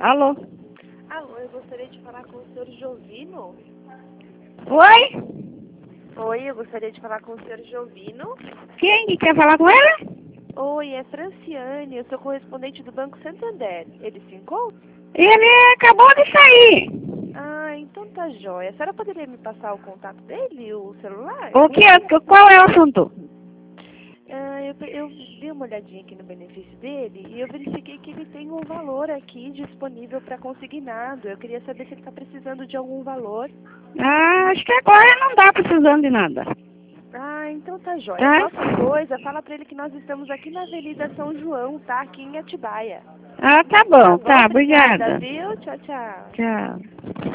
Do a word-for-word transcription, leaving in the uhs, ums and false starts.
Alô? Alô, eu gostaria de falar com o senhor Jovino. Oi? Oi, eu gostaria de falar com o senhor Jovino. Quem que quer falar com ela? Oi, é Franciane, eu sou correspondente do Banco Santander. Ele se encontra? Ele acabou de sair. Ah, então tá jóia. A senhora poderia me passar o contato dele, o celular? O que, é- qual é o assunto? Ah, eu, eu dei uma olhadinha aqui no benefício dele e eu verifiquei que ele tem um valor aqui disponível para consignado. Eu queria saber se ele está precisando de algum valor. Ah, acho que agora não tá precisando de nada. Ah, então tá jóia. Tá? Qualquer coisa, fala pra ele que nós estamos aqui na Avenida São João, tá? Aqui em Atibaia. Ah, tá bom, tá, Obrigada, obrigada. viu? Tchau, tchau. Tchau.